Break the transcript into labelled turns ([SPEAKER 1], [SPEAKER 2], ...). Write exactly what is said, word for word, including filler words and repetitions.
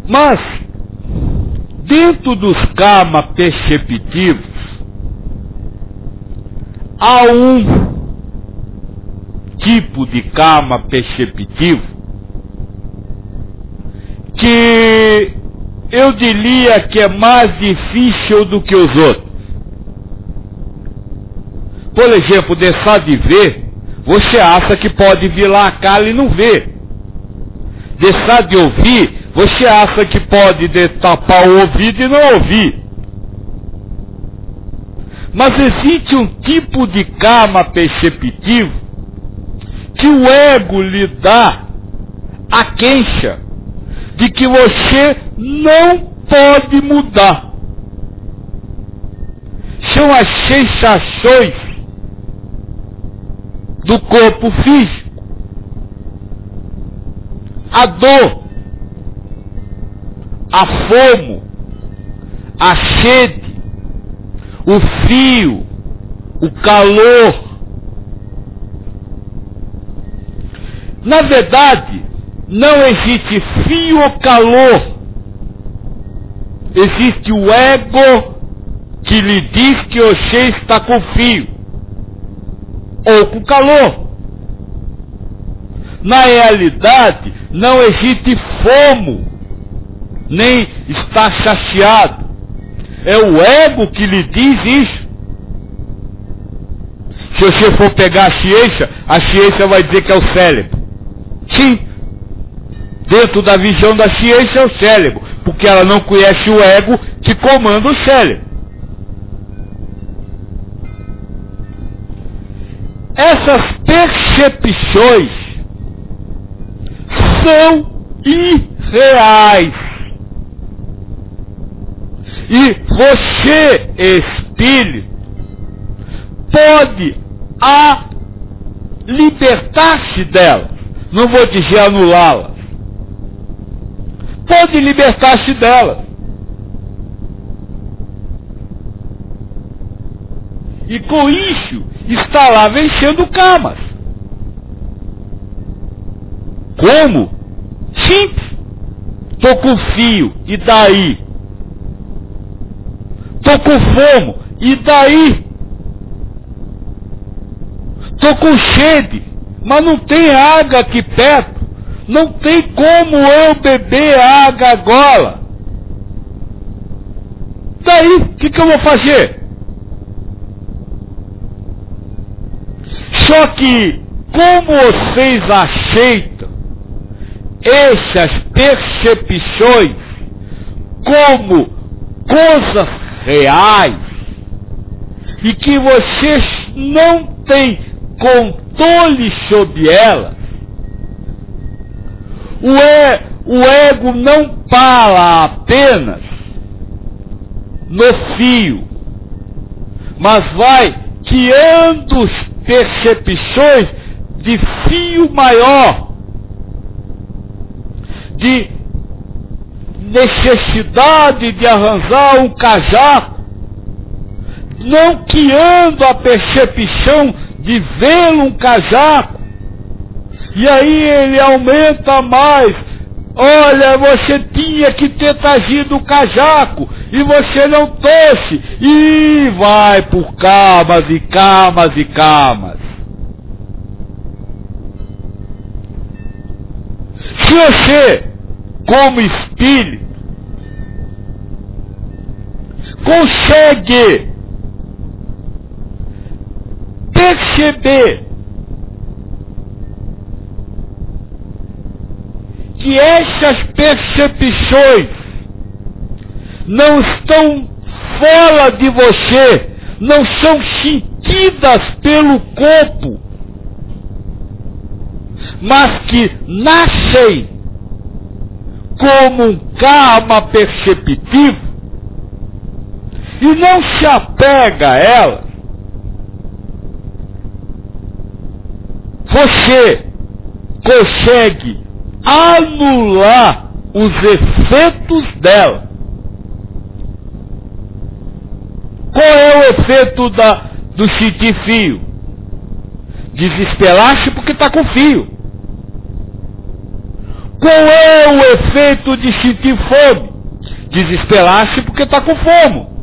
[SPEAKER 1] Mas, dentro dos karma perceptivos, há um tipo de karma perceptivo que eu diria que é mais difícil do que os outros. Por exemplo, deixar de ver, você acha que pode virar a cara e não vê. Deixar de ouvir, você acha que pode tapar o ouvido e não ouvir. Mas existe um tipo de karma perceptivo que o ego lhe dá a queixa de que você não pode mudar. São as sensações do corpo físico. A dor, a fome, a sede, o frio, o calor. Na verdade, não existe frio ou calor. Existe o ego que lhe diz que você está com frio ou com calor. Na realidade, não existe fome, nem está saciado. É o ego que lhe diz isso. Se você for pegar a ciência, a ciência vai dizer que é o cérebro. Sim, dentro da visão da ciência é o cérebro, porque ela não conhece o ego que comanda o cérebro. Essas percepções são irreais. E você, espírito, pode a libertar-se delas. Não vou dizer anulá-las. Pode libertar-se delas. E com isso, está lá vencendo karmas. Como? Simples. Estou com fio, e daí? Estou com fome, e daí? Estou com sede, mas não tem água aqui perto. Não tem como eu beber água agora. Daí, o que, que eu vou fazer? Só que, como vocês aceitam essas percepções como coisas reais e que vocês não têm controle sobre elas, o, e, o ego não para apenas no fio, mas vai criando percepções de fio maior, de necessidade de arranjar um casaco, não criando a percepção de ver um casaco, e aí ele aumenta mais. Olha, você tinha que ter trazido o casaco, e você não trouxe, e vai por camas e camas e camas. Se você, como espírito, consegue perceber que essas percepções não estão fora de você, não são sentidas pelo corpo, mas que nascem como um karma perceptivo e não se apega a ela, você consegue anular os efeitos dela. Qual é o efeito da, do sentir fio? Desesperar-se porque está com fio. Qual é o efeito de sentir fome? Desesperar-se porque está com fome.